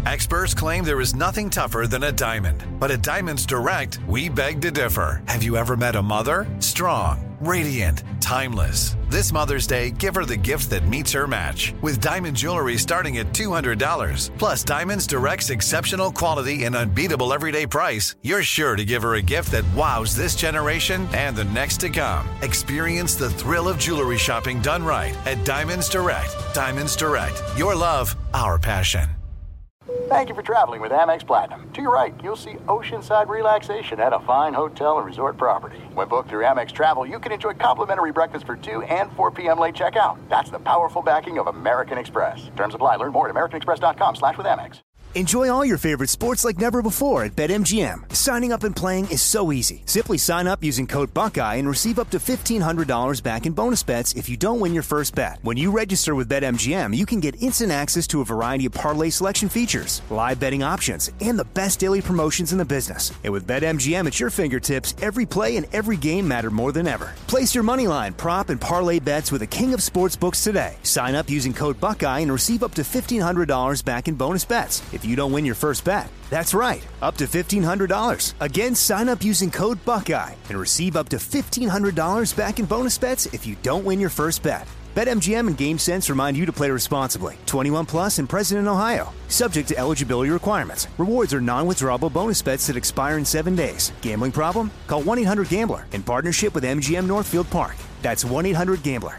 Experts claim there is nothing tougher than a diamond. But at Diamonds Direct, we beg to differ. Have you ever met a mother? Strong, radiant, timeless. This Mother's Day, give her the gift that meets her match. With diamond jewelry starting at $200. Plus Diamonds Direct's exceptional quality and unbeatable everyday price, you're sure to give her a gift that wows this generation and the next to come. Experience the thrill of jewelry shopping done right at Diamonds Direct. Diamonds Direct. Your love, our passion. Thank you for traveling with Amex Platinum. To your right, you'll see oceanside relaxation at a fine hotel and resort property. When booked through Amex Travel, you can enjoy complimentary breakfast for 2 and 4 p.m. late checkout. That's the powerful backing of American Express. Terms apply. Learn more at americanexpress.com/withAmex. Enjoy all your favorite sports like never before at BetMGM. Signing up and playing is so easy. Simply sign up using code Buckeye and receive up to $1,500 back in bonus bets if you don't win your first bet. When you register with BetMGM, you can get instant access to a variety of parlay selection features, live betting options, and the best daily promotions in the business. And with BetMGM at your fingertips, every play and every game matter more than ever. Place your moneyline, prop, and parlay bets with the king of sportsbooks today. Sign up using code Buckeye and receive up to $1,500 back in bonus bets if you don't win your first bet. That's right, up to $1,500. Again, sign up using code Buckeye and receive up to $1,500 back in bonus bets if you don't win your first bet. BetMGM and GameSense remind you to play responsibly. 21 plus and present in Ohio. Subject to eligibility requirements. Rewards are non-withdrawable bonus bets that expire in 7 days. Gambling problem? Call 1-800-GAMBLER in partnership with MGM Northfield Park. That's 1-800-GAMBLER.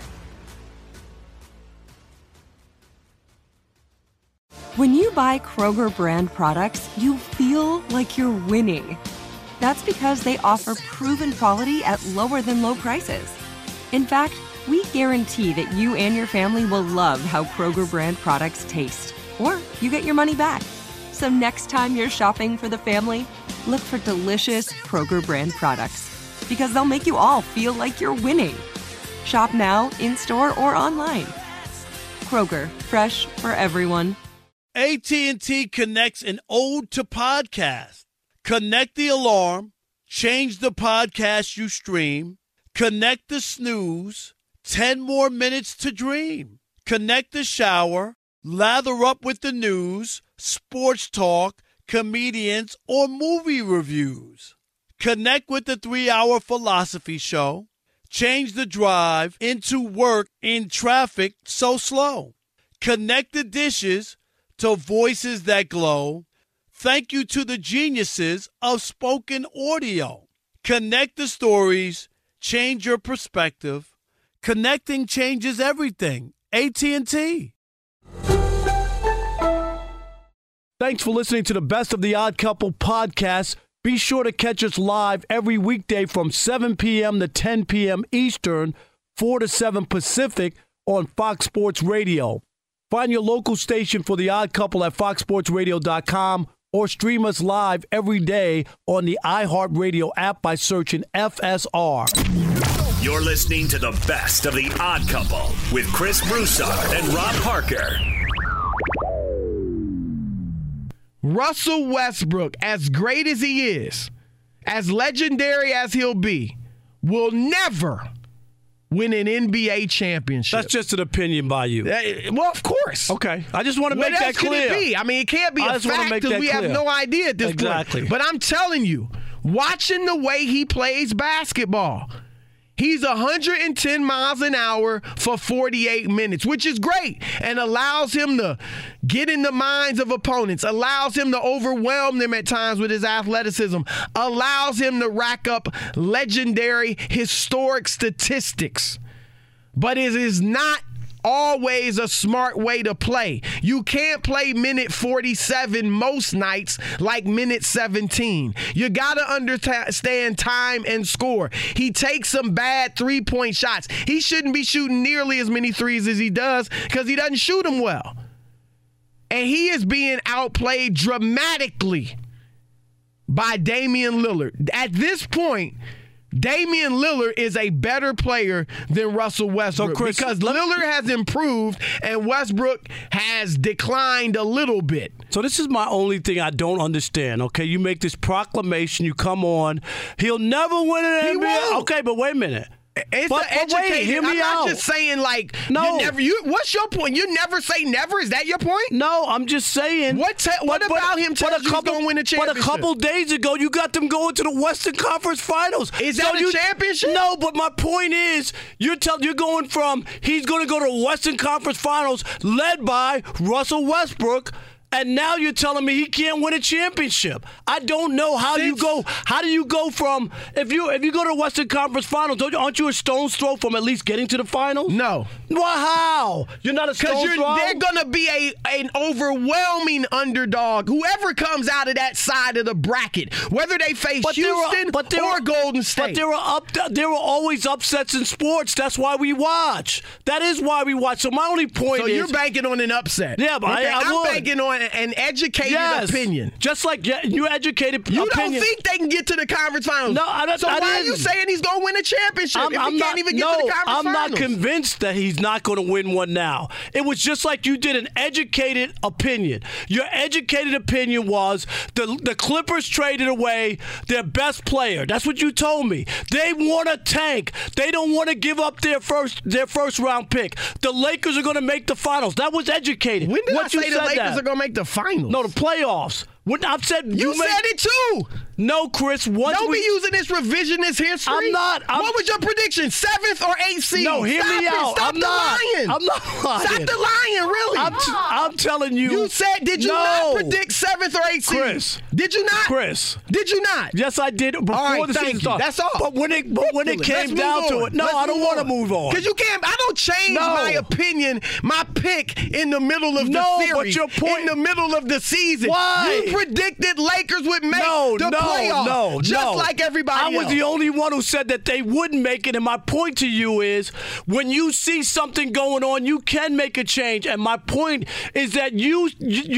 When you buy Kroger brand products, you feel like you're winning. That's because they offer proven quality at lower than low prices. In fact, we guarantee that you and your family will love how Kroger brand products taste, or you get your money back. So next time you're shopping for the family, look for delicious Kroger brand products, because they'll make you all feel like you're winning. Shop now, in-store, or online. Kroger, fresh for everyone. AT&T connects an ode to podcast. Connect the alarm, change the podcast you stream, connect the snooze, 10 more minutes to dream. Connect the shower, lather up with the news, sports talk, comedians, or movie reviews. Connect with the 3-hour philosophy show. Change the drive into work in traffic so slow. Connect the dishes to voices that glow. Thank you to the geniuses of spoken audio. Connect the stories, change your perspective. Connecting changes everything. AT&T. Thanks for listening to the Best of the Odd Couple podcast. Be sure to catch us live every weekday from 7 p.m. to 10 p.m. Eastern, 4 to 7 Pacific on Fox Sports Radio. Find your local station for The Odd Couple at foxsportsradio.com or stream us live every day on the iHeartRadio app by searching FSR. You're listening to the Best of The Odd Couple with Chris Broussard and Rob Parker. Russell Westbrook, as great as he is, as legendary as he'll be, will never win an NBA championship. That's just an opinion by you. Well, of course. Okay. I just want to make that clear. What else could it be? I mean, it can't be a fact because we have no idea at this point. But I'm telling you, watching the way he plays basketball, he's 110 miles an hour for 48 minutes, which is great and allows him to get in the minds of opponents, allows him to overwhelm them at times with his athleticism, allows him to rack up legendary, historic statistics. But it is not always a smart way to play. You can't play minute 47 most nights like minute 17. You got to understand time and score. He takes some bad three-point shots. He shouldn't be shooting nearly as many threes as he does because he doesn't shoot them well. And he is being outplayed dramatically by Damian Lillard. At this point, Damian Lillard is a better player than Russell Westbrook because Lillard has improved and Westbrook has declined a little bit. So this is my only thing I don't understand, okay? You make this proclamation, you come on, he'll never win an NBA. Won't. Okay, but wait a minute. It's but wait, hear me out. I'm not just saying no. What's your point? You never say never. Is that your point? No, I'm just saying. What about him telling you he's going to win a championship? But a couple days ago, you got them going to the Western Conference Finals. Is that a championship? No, but my point is, you're going from he's going to go to the Western Conference Finals led by Russell Westbrook. And now you're telling me he can't win a championship. I don't know how you go. How do you go from if you go to the Western Conference Finals? Aren't you a stone's throw from at least getting to the finals? No. Well, how? You're not a stone's throw. They're gonna be an overwhelming underdog. Whoever comes out of that side of the bracket, whether they face Houston or Golden State. But there are always upsets in sports. That's why we watch. That is why we watch. So my only point is, you're banking on an upset. Yeah, but I'm banking on an educated opinion. Just like you educated you opinion. You don't think they can get to the conference finals? No, I don't. So why are you saying he's going to win a championship if he can't even get to the conference finals? I'm not convinced that he's not going to win one now. It was just like you did an educated opinion. Your educated opinion was the Clippers traded away their best player. That's what you told me. They want to tank. They don't want to give up their first round pick. The Lakers are going to make the finals. That was educated. When did I say the Lakers are going to make the finals? No, the playoffs. I've said you said it too. No, Chris. Don't be using this revisionist history. I'm not. What was your prediction? 7th or 8th seed? No, hear me out. Stop the lying. I'm not lying. Stop the lying, really. I'm telling you. You said, did you not predict 7th or 8th seed? Chris. Did you not? Chris. Did you not? Yes, I did before the season started. That's all. But when it came down to it, no, I don't want to move on. Because you can't. I don't change my opinion, my pick in the middle of the series. But your point. In the middle of the season. Why? You predicted Lakers would make the playoffs. Just like everybody else. I was the only one who said that they wouldn't make it, and my point to you is when you see something going on, you can make a change. And my point is that you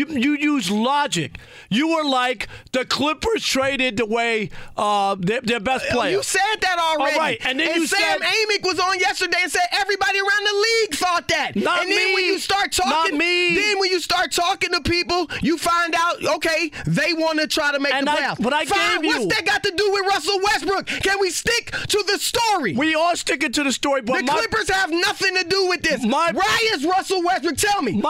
use logic. You were like the Clippers traded away their best player. You said that already. All right. And then Sam Amick was on yesterday and said everybody around the league thought that. Not and me. Then when you start talking, not me. Then when you start talking to people, you find out, okay, they want to try to make the playoffs. But I gave you. What's that got to do with Russell Westbrook? Can we stick to the story? We are sticking to the story, but the Clippers have nothing to do with this. Why is Russell Westbrook? Tell me.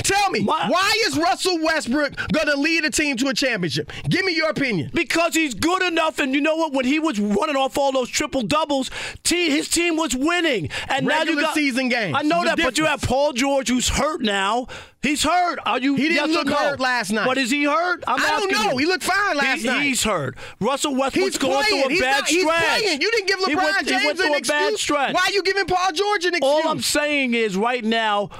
Why is Russell Westbrook going to lead a team to a championship? Give me your opinion. Because he's good enough, and you know what? When he was running off all those triple doubles, his team was winning. And regular now you got season games. I know that, but you have Paul George, who's hurt now. He's hurt. He didn't look hurt last night. But is he hurt? I don't know. He looked fine last night. He's hurt. Russell Westbrook's going through a bad stretch. He's playing. You didn't give LeBron James an excuse. Why are you giving Paul George an excuse? All I'm saying is right now,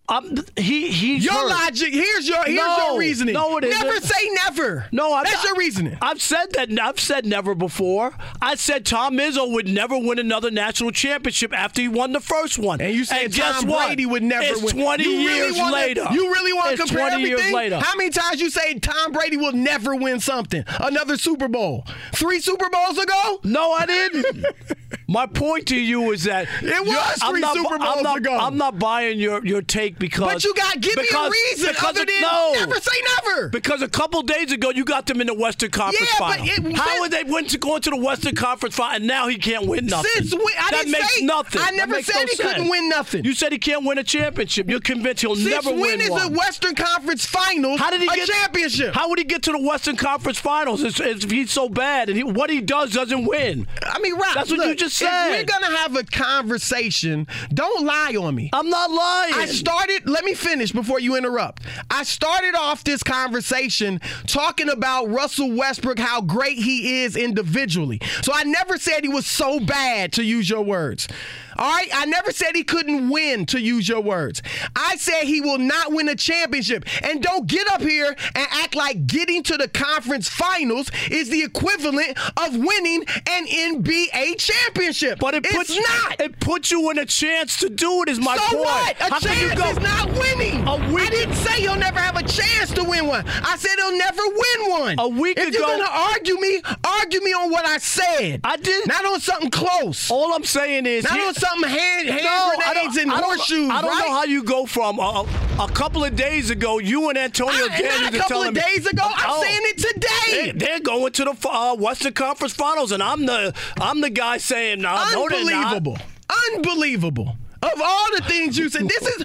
he's your hurt. Logic. Here's your reasoning. No, it isn't. Never say never. No, that's your reasoning. I've said that. I've said never before. I said Tom Izzo would never win another national championship after he won the first one. And you said Tom Brady would never win. 20 years later. You really want to compare 20 everything? Years later. How many times you say Tom Brady will never win something? Another Super Bowl. 3 Super Bowls ago? No, I didn't. My point to you is that it was 3 Super Bowls ago. I'm not buying your take because. But you got give me a reason other than never say never. Because a couple days ago you got them in the Western Conference Final. How would they win to go into the Western Conference Final and now he can't win nothing? That makes nothing. I never said he couldn't win nothing. You said he can't win a championship. You're convinced he'll never win one. Since when is the Western Conference Finals a championship? How would he get to the Western Conference Finals if he's so bad and what he doesn't win? I mean, Rob, that's what you just said. If we're gonna have a conversation, don't lie on me. I'm not lying. Let me finish before you interrupt. I started off this conversation talking about Russell Westbrook, how great he is individually. So I never said he was so bad, to use your words. All right? I never said he couldn't win, to use your words. I said he will not win a championship. And don't get up here and act like getting to the conference finals is the equivalent of winning an NBA championship. But it's not. It puts you in a chance to do it, is my point. So what? A chance is not winning. I didn't say he'll never have a chance to win one. I said he'll never win one. A week ago. If you're going to argue me on what I said. I didn't. Not on something close. All I'm saying is. Not on something hand grenades and horseshoes, I don't know how you go from a couple of days ago, you and Antonio Daniels a couple of days ago. I'm saying it today. They're going to the Western Conference Finals, and I'm the guy saying, no, unbelievable. Unbelievable. Of all the things you said,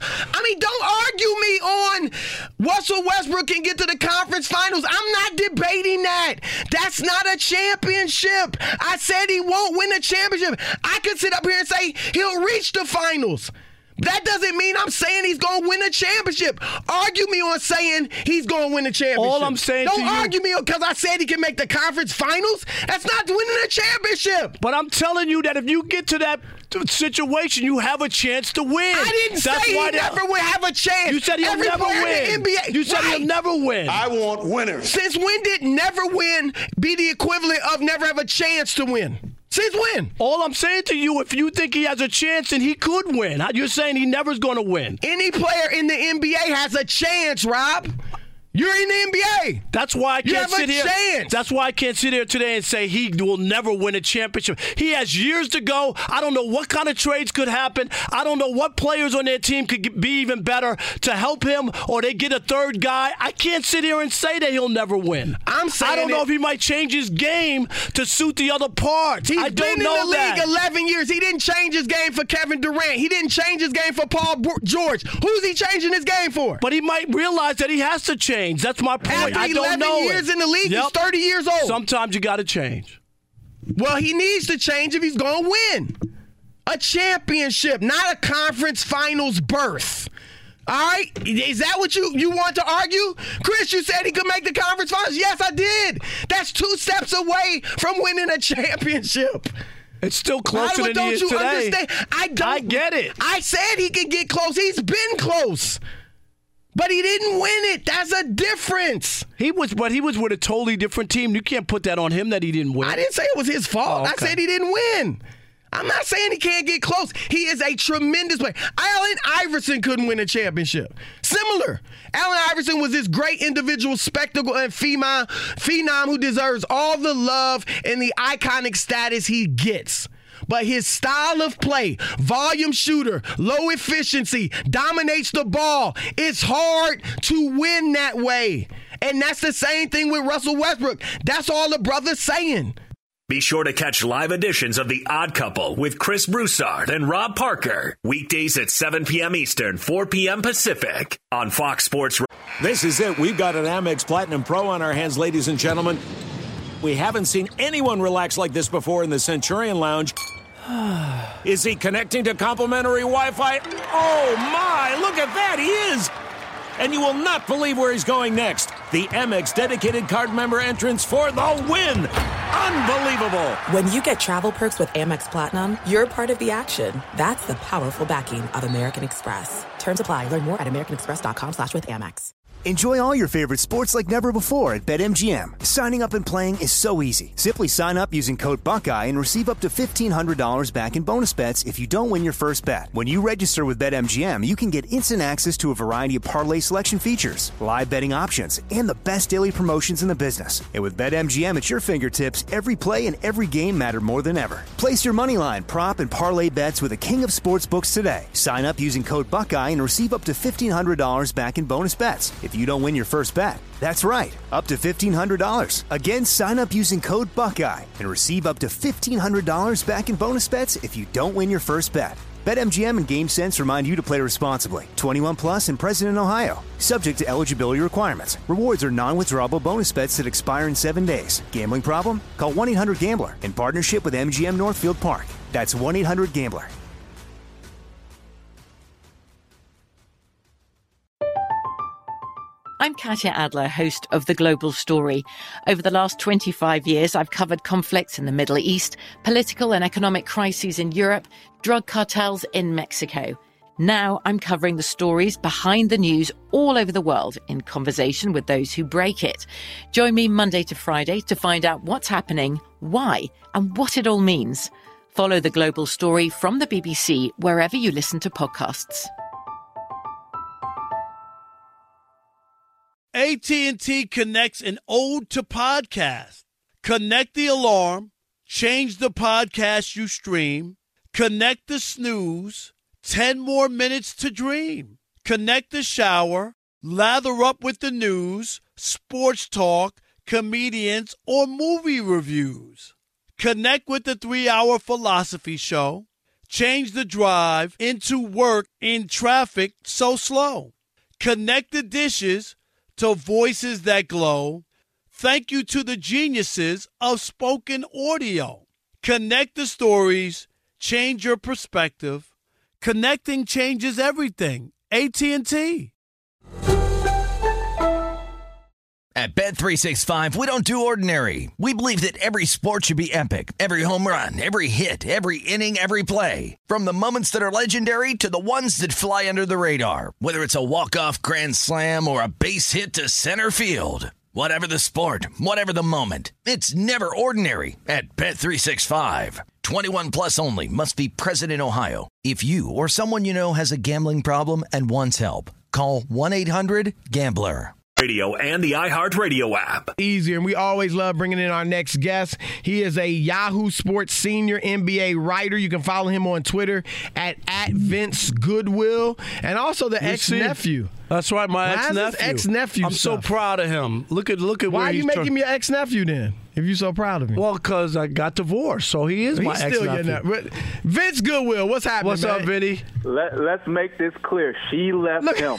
don't argue me on Russell Westbrook can get to the conference finals. I'm not debating that. That's not a championship. I said he won't win a championship. I could sit up here and say he'll reach the finals. That doesn't mean I'm saying he's going to win a championship. Argue me on saying he's going to win a championship. All I'm saying Don't argue me because I said he can make the conference finals. That's not winning a championship. But I'm telling you that if you get to that situation, you have a chance to win. I didn't say he never would have a chance. You said he'll never win. You said he'll never win. I want winners. Since when did never win be the equivalent of never have a chance to win? Since when? All I'm saying to you, if you think he has a chance, then he could win. You're saying he never's going to win. Any player in the NBA has a chance, Rob. You're in the NBA. That's why I can't sit here. Chance. That's why I can't sit here today and say he will never win a championship. He has years to go. I don't know what kind of trades could happen. I don't know what players on their team could be even better to help him, or they get a third guy. I can't sit here and say that he'll never win. I'm saying I don't know if he might change his game to suit the other parts. He's been in the league 11 years. He didn't change his game for Kevin Durant. He didn't change his game for Paul George. Who's he changing his game for? But he might realize that he has to change. That's my point. After 11 years in the league, he's 30 years old. Sometimes you got to change. Well, he needs to change if he's going to win a championship, not a conference finals berth. All right? Is that what you want to argue? Chris, you said he could make the conference finals. Yes, I did. That's 2 steps away from winning a championship. It's still closer than he is today. Understand? I get it. I said he could get close. He's been close. But he didn't win it. That's a difference. He was with a totally different team. You can't put that on him that he didn't win. I didn't say it was his fault. Oh, okay. I said he didn't win. I'm not saying he can't get close. He is a tremendous player. Allen Iverson couldn't win a championship. Similar. Allen Iverson was this great individual spectacle and phenom who deserves all the love and the iconic status he gets. But his style of play, volume shooter, low efficiency, dominates the ball. It's hard to win that way. And that's the same thing with Russell Westbrook. That's all the brother's saying. Be sure to catch live editions of The Odd Couple with Chris Broussard and Rob Parker. Weekdays at 7 p.m. Eastern, 4 p.m. Pacific on Fox Sports. This is it. We've got an Amex Platinum Pro on our hands, ladies and gentlemen. We haven't seen anyone relax like this before in the Centurion Lounge. Is he connecting to complimentary Wi-Fi? Oh, my. Look at that. He is. And you will not believe where he's going next. The Amex dedicated card member entrance for the win. Unbelievable. When you get travel perks with Amex Platinum, you're part of the action. That's the powerful backing of American Express. Terms apply. Learn more at americanexpress.com/withAmex. Enjoy all your favorite sports like never before at BetMGM. Signing up and playing is so easy. Simply sign up using code Buckeye and receive up to $1,500 back in bonus bets if you don't win your first bet. When you register with BetMGM, you can get instant access to a variety of parlay selection features, live betting options, and the best daily promotions in the business. And with BetMGM at your fingertips, every play and every game matter more than ever. Place your moneyline, prop, and parlay bets with the king of sportsbooks today. Sign up using code Buckeye and receive up to $1,500 back in bonus bets if you don't win your first bet. That's right, up to $1,500. Again, sign up using code Buckeye and receive up to $1,500 back in bonus bets if you don't win your first bet. BetMGM and GameSense remind you to play responsibly. 21 plus and present in Ohio. Subject to eligibility requirements. Rewards are non-withdrawable bonus bets that expire in 7 days. Gambling problem? Call 1-800-GAMBLER in partnership with MGM Northfield Park. That's 1-800-GAMBLER. I'm Katya Adler, host of The Global Story. Over the last 25 years, I've covered conflicts in the Middle East, political and economic crises in Europe, drug cartels in Mexico. Now I'm covering the stories behind the news all over the world in conversation with those who break it. Join me Monday to Friday to find out what's happening, why, and what it all means. Follow The Global Story from the BBC wherever you listen to podcasts. AT&T connects an ode to podcast. Connect the alarm, change the podcast you stream, Connect the snooze, 10 more minutes to dream. Connect the shower, lather up with the news, sports talk, comedians, or movie reviews. Connect with the 3-hour philosophy show. Change the drive into work in traffic so slow. Connect the dishes to voices that glow. Thank you to the geniuses of spoken audio. Connect the stories. Change your perspective. Connecting changes everything. AT&T. At Bet365, we don't do ordinary. We believe that every sport should be epic. Every home run, every hit, every inning, every play. From the moments that are legendary to the ones that fly under the radar. Whether it's a walk-off grand slam or a base hit to center field. Whatever the sport, whatever the moment. It's never ordinary at Bet365. 21 plus only. Must be present in Ohio. If you or someone you know has a gambling problem and wants help, call 1-800-GAMBLER. Radio and the iHeartRadio app. Easier, and we always love bringing in our next guest. He is a Yahoo Sports senior NBA writer. You can follow him on Twitter at Vince Goodwill, and also the ex-nephew. That's right, my ex-nephew. I'm so proud of him. Look at Why where are you making him your ex-nephew then? If you're so proud of him. Well, because I got divorced, so he is my ex-nephew. Vince Goodwill, what's happening, What's up, Vinny? Let's make this clear. She left him.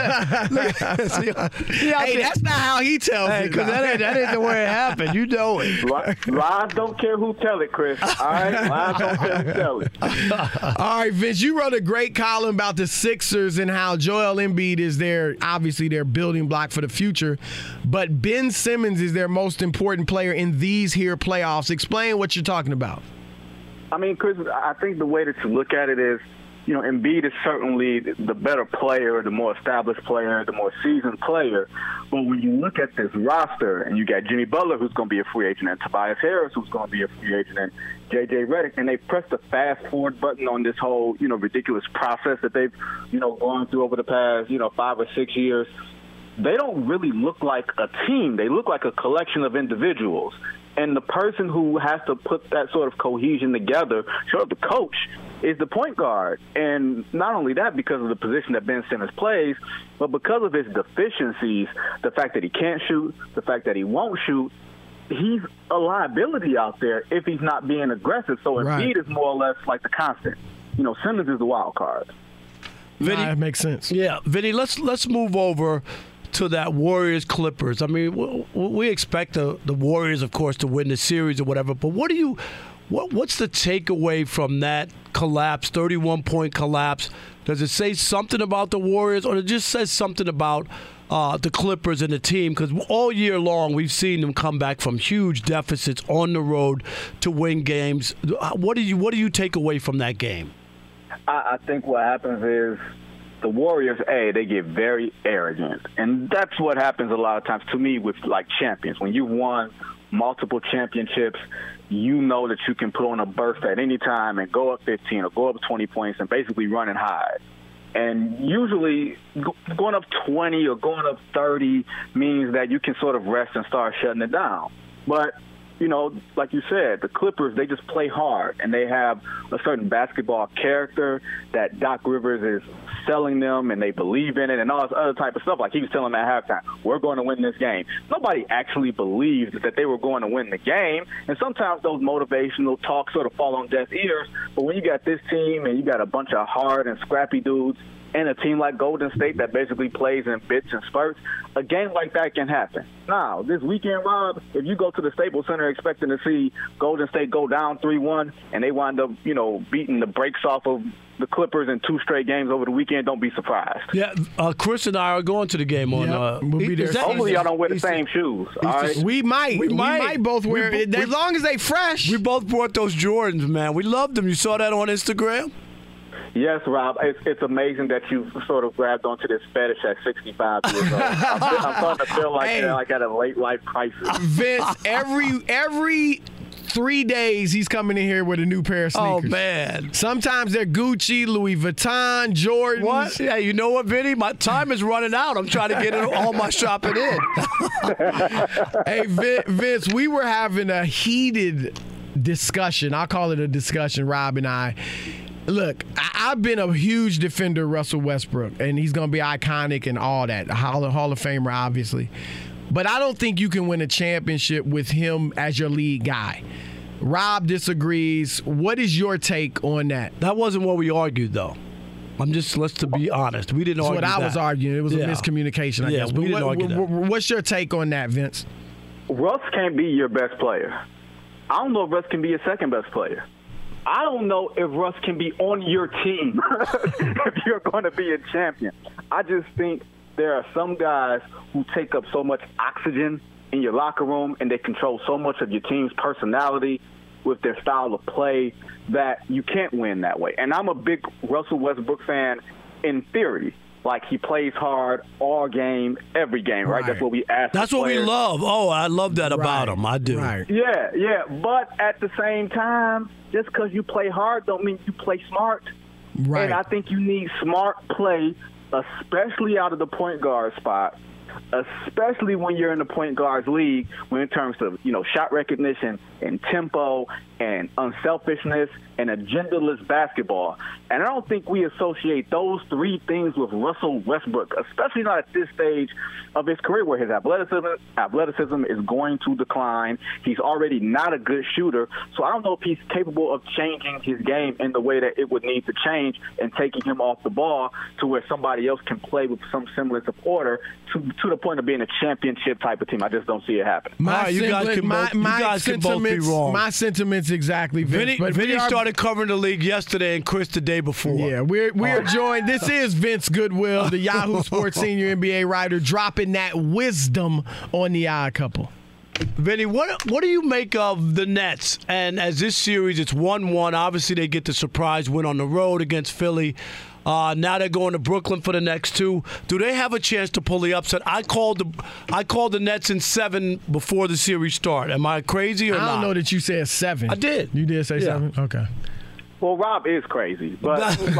Hey, that's not how he tells it. Because that ain't the way it happened. You know it. Lies don't care who tell it, Chris. All right? Lies don't care who tell it. All right, Vince, you wrote a great column about the Sixers and how Joel Embiid is obviously their building block for the future, but Ben Simmons is their most important player in these here playoffs. Explain what you're talking about. I mean, Chris, I think the way that you look at it is, Embiid is certainly the better player, the more established player, the more seasoned player. But when you look at this roster, and you got Jimmy Butler, who's going to be a free agent, and Tobias Harris, who's going to be a free agent, and J.J. Redick, and they pressed the fast-forward button on this whole, ridiculous process that they've, gone through over the past, 5 or 6 years. They don't really look like a team. They look like a collection of individuals. And the person who has to put that sort of cohesion together, the coach, is the point guard. And not only that, because of the position that Ben Simmons plays, but because of his deficiencies, the fact that he can't shoot, the fact that he won't shoot, he's a liability out there if he's not being aggressive. So Embiid is more or less like the constant. Simmons is the wild card. Vinny, that makes sense. Yeah, Vinny, let's move over to that Warriors-Clippers. I mean, we expect the Warriors, of course, to win the series or whatever, but what's the takeaway from that collapse, 31-point collapse? Does it say something about the Warriors, or it just says something about the Clippers and the team? Because all year long we've seen them come back from huge deficits on the road to win games. What do you take away from that game? I think what happens is the Warriors, they get very arrogant. And that's what happens a lot of times to me with, champions. When you've won multiple championships, you know that you can put on a burst at any time and go up 15 or go up 20 points and basically run and hide. And usually going up 20 or going up 30 means that you can sort of rest and start shutting it down. But like you said, the Clippers, they just play hard, and they have a certain basketball character that Doc Rivers is selling them, and they believe in it, and all this other type of stuff. Like he was telling them at halftime, we're going to win this game. Nobody actually believed that they were going to win the game, and sometimes those motivational talks sort of fall on deaf ears. But when you got this team and you got a bunch of hard and scrappy dudes and a team like Golden State that basically plays in bits and spurts, a game like that can happen. Now, this weekend, Rob, if you go to the Staples Center expecting to see Golden State go down 3-1 and they wind up, beating the brakes off of the Clippers in 2 straight games over the weekend, don't be surprised. Yeah, Chris and I are going to the game on. We'll be there. Hopefully y'all don't wear the same shoes. All right? We might both wear it. As long as they fresh. We both brought those Jordans, man. We loved them. You saw that on Instagram? Yes, Rob. It's amazing that you sort of grabbed onto this fetish at 65 years old. I'm starting to feel like at a late life crisis. Vince, every 3 days he's coming in here with a new pair of sneakers. Oh, man. Sometimes they're Gucci, Louis Vuitton, Jordans. What? Yeah, you know what, Vinny? My time is running out. I'm trying to get all my shopping in. Hey, Vince, we were having a heated discussion. I'll call it a discussion, Rob and I. Look, I've been a huge defender of Russell Westbrook, and he's going to be iconic and all that. Hall of Famer, obviously. But I don't think you can win a championship with him as your lead guy. Rob disagrees. What is your take on that? That wasn't what we argued, though. Let's to be honest. We didn't argue that. That's what I was arguing. It was a miscommunication, I guess. But we didn't argue that. What's your take on that, Vince? Russ can't be your best player. I don't know if Russ can be your second best player. I don't know if Russ can be on your team if you're going to be a champion. I just think there are some guys who take up so much oxygen in your locker room and they control so much of your team's personality with their style of play that you can't win that way. And I'm a big Russell Westbrook fan in theory. Like, he plays hard all game, every game, right? That's what we ask. That's what we love. Oh, I love that about him. I do. Right. Yeah. But at the same time, just because you play hard don't mean you play smart. Right. And I think you need smart play, especially out of the point guard spot, especially when you're in the point guards league, when in terms of, shot recognition and tempo and unselfishness and agendaless basketball. And I don't think we associate those three things with Russell Westbrook, especially not at this stage of his career where his athleticism is going to decline. He's already not a good shooter. So I don't know if he's capable of changing his game in the way that it would need to change and taking him off the ball to where somebody else can play with some semblance of order to the point of being a championship type of team. I just don't see it happen. You guys can both be wrong. My sentiments exactly, Vince. Vinny started covering the league yesterday and Chris the day before. Yeah, we're joined. This is Vince Goodwill, the Yahoo Sports senior NBA writer, dropping that wisdom on the Odd Couple. Vinny, what do you make of the Nets? And as this series, it's 1-1. Obviously, they get the surprise win on the road against Philly. Now they're going to Brooklyn for the next two. Do they have a chance to pull the upset? I called the Nets in 7 before the series started. Am I crazy or not? I don't know that you said 7. I did. You did say 7? Okay. Well, Rob is crazy. But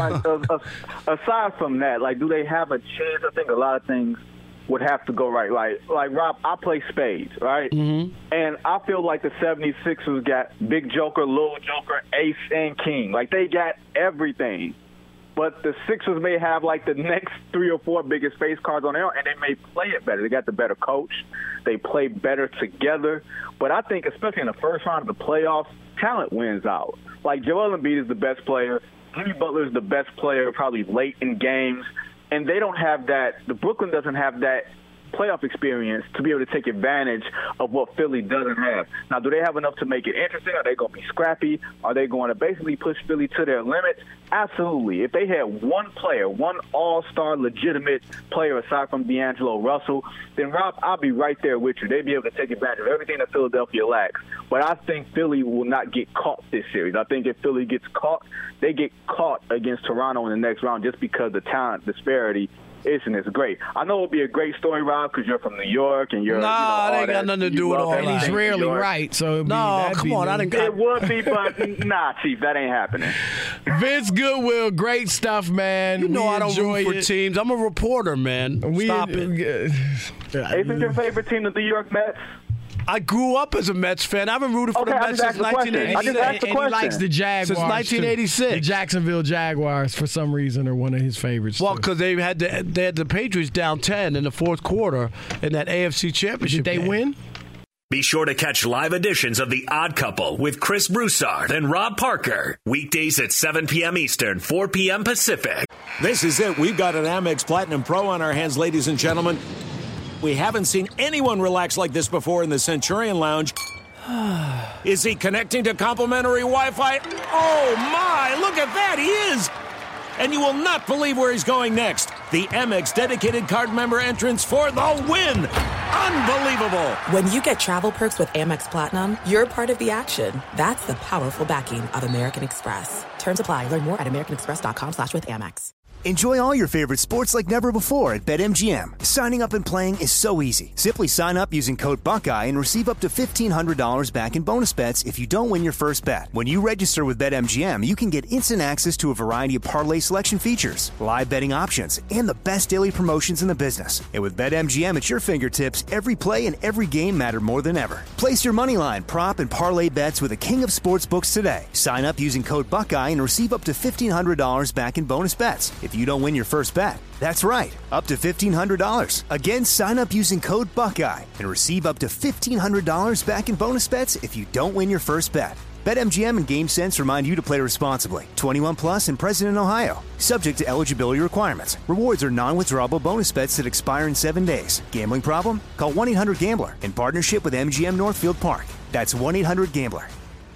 aside from that, do they have a chance? I think a lot of things would have to go right. Like Rob, I play spades, right? Mm-hmm. And I feel like the 76ers got big joker, little joker, ace, and king. They got everything. But the Sixers may have, the next 3 or 4 biggest face cards on their own, and they may play it better. They got the better coach. They play better together. But I think, especially in the first round of the playoffs, talent wins out. Joel Embiid is the best player. Jimmy Butler is the best player probably late in games. And they don't have that. The Brooklyn doesn't have that playoff experience to be able to take advantage of what Philly doesn't have. Now, do they have enough to make it interesting? Are they going to be scrappy? Are they going to basically push Philly to their limits? Absolutely. If they had one player, one all-star legitimate player aside from D'Angelo Russell, then, Rob, I'll be right there with you. They'd be able to take advantage of everything that Philadelphia lacks. But I think Philly will not get caught this series. I think if Philly gets caught, they get caught against Toronto in the next round just because the talent disparity isn't as great. I know it'll be a great story, Rob, because you're from New York and you're. Nah, it ain't got nothing to do with all that. And he's rarely right, so come on, it would be, but nah, Chief, that ain't happening. Vince Goodwill, great stuff, man. You know I don't root for teams. I'm a reporter, man. Stop it. Isn't your favorite team the New York Mets? I grew up as a Mets fan. I haven't rooted for the Mets since 1986. I just asked the question. He likes the Jaguars since 1986. The Jacksonville Jaguars, for some reason, are one of his favorites. Well, because they had the Patriots down 10 in the fourth quarter in that AFC Championship. Did they win? Be sure to catch live editions of The Odd Couple with Chris Broussard and Rob Parker. Weekdays at 7 p.m. Eastern, 4 p.m. Pacific. This is it. We've got an Amex Platinum Pro on our hands, ladies and gentlemen. We haven't seen anyone relax like this before in the Centurion Lounge. Is he connecting to complimentary Wi-Fi? Oh, my! Look at that! He is! And you will not believe where he's going next. The Amex dedicated card member entrance for the win! Unbelievable! When you get travel perks with Amex Platinum, you're part of the action. That's the powerful backing of American Express. Terms apply. Learn more at americanexpress.com/withAmex. Enjoy all your favorite sports like never before at BetMGM. Signing up and playing is so easy. Simply sign up using code Buckeye and receive up to $1,500 back in bonus bets if you don't win your first bet. When you register with BetMGM, you can get instant access to a variety of parlay selection features, live betting options, and the best daily promotions in the business. And with BetMGM at your fingertips, every play and every game matter more than ever. Place your moneyline, prop, and parlay bets with the king of sportsbooks today. Sign up using code Buckeye and receive up to $1,500 back in bonus bets if you don't win your first bet. That's right, up to $1,500. Again, sign up using code Buckeye and receive up to $1,500 back in bonus bets if you don't win your first bet. BetMGM and GameSense remind you to play responsibly. 21 plus and present in Ohio. Subject to eligibility requirements. Rewards are non-withdrawable bonus bets that expire in 7 days. Gambling problem? Call 1-800-GAMBLER in partnership with MGM Northfield Park. That's 1-800-GAMBLER.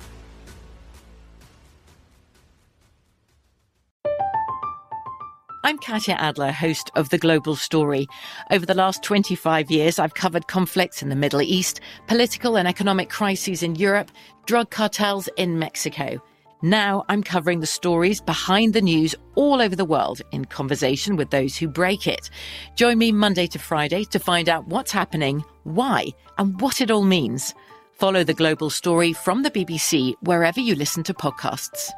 I'm Katya Adler, host of The Global Story. Over the last 25 years, I've covered conflicts in the Middle East, political and economic crises in Europe, drug cartels in Mexico. Now I'm covering the stories behind the news all over the world in conversation with those who break it. Join me Monday to Friday to find out what's happening, why, and what it all means. Follow The Global Story from the BBC wherever you listen to podcasts.